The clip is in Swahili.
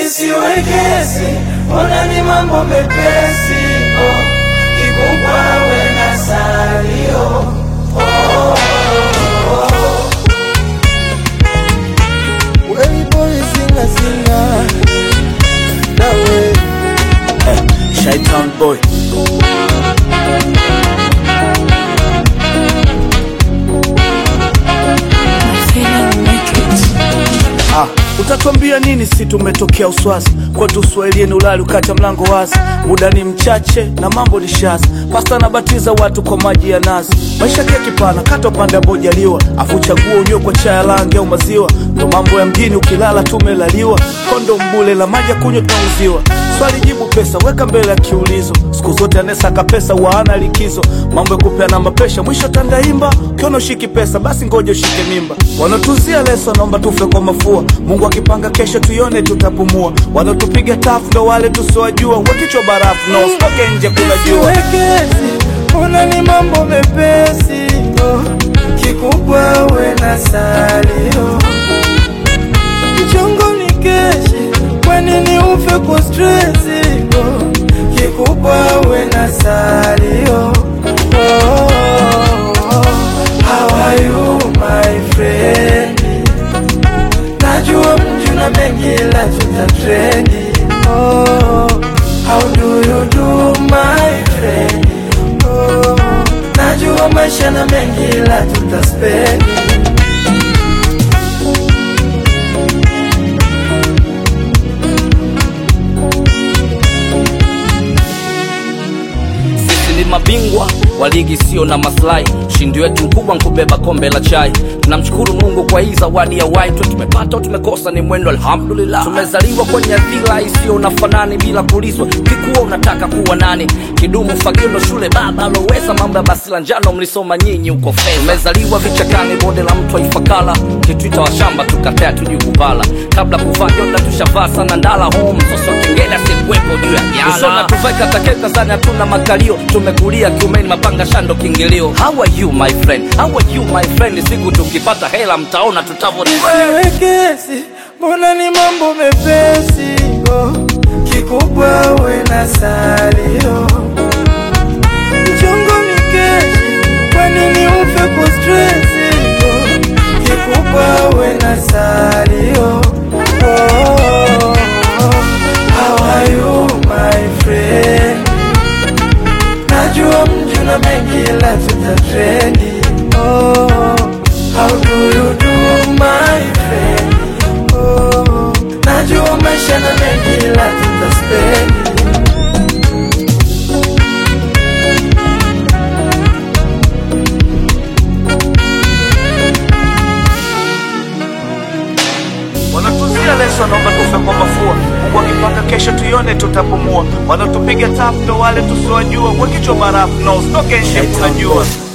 isiwekesi, ona ni mambo mepesi. Kikubwa we na salio. Way boy singa that way. Shaitan boy. Utatuambia nini si tumetokea Uswazi? Kwetu Swahilini ulali ukacha mlango wazi. Muda ni mchache na mambo ni shazi. Pasta nabatiza watu kwa maji ya nazi. Maisha keki pana kata upande ambojaliwa. Afu chagua unyo kwa chai lange au maziwa. Ndo mambo ya mjini ukilala tumelaliwa. Kondo mbule la maji kunywa tunauziwa. Swali jibu pesa weka mbele ya kiulizo. Siku zote anesaka pesa waana likizo. Mambo ya kupeana mapesha mwisho tandaimba. Ukiona ushiki pesa basi ngoja ushike mimba. Wanatuzia leso naomba tufe kwa mafua. Mungu akipanga kesho tuione tutapumua. Wanatupiga tafu ndo wale tusiwajua. Wakichwa barafu no stoke nje kuna jua. Wekezi, una ni mambo mepesi. Kikubwa we na salio. Mchongo ni keshi, kwa nini ufe kwa stressi? Kikubwa we na salio. How are you my friend? Najua mjuna mengi la tutatrendi. How do you do my friend? Najua maisha na mengi la tutaspendi. Sisi ni mabingwa wa ligi sio na maslahi. Ushindi wetu mkubwa nkubeba kombe la chai. Tunamshukuru Mungu kwa hii zawadi ya uhai. Tumepata tumekosa ni mwendo alhamdulillah. Tumezaliwa kwenye dhila isio na fanani bila kulizwa. Kikuwa unataka kuwa nani? Kidumu fagio ndo shule baba aloweza. Mambo ya basi la njano mlisoma nyinyi uko fedha. Tumezaliwa vichakani bonde la mto Ifakala. Kituita wa shamba tukatea tujikupala. Kabla kuvaa joda tushavaa sana ndala home. Soso kengele sikuwepo juu ya jala. Usona tuvaika takeka sana tuna makalio. Tumekulia kiumeni mapanga shando kingilio. How are you my friend? How are you my friend? Siku tukipata hela mtaona tutavyo. Wekezi, mbona ni mambo mepesi. Kikubwa we na salio. Mchongo ni keshi, kwa nini ufe kwa stressi? Kikubwa we na salio. How are you my friend? Najua mjuna mengi la tutatrendi. How do you do my friend? Najua maisha na mengi la tutaspendi. Wanatuzia leso naomba tufe kwa mafua. Mungu akipanga kesho tuione tutapumua. Wanatupiga tafu ndo wale tusiwajua. Wakichwa barafu no stoke nje kuna jua.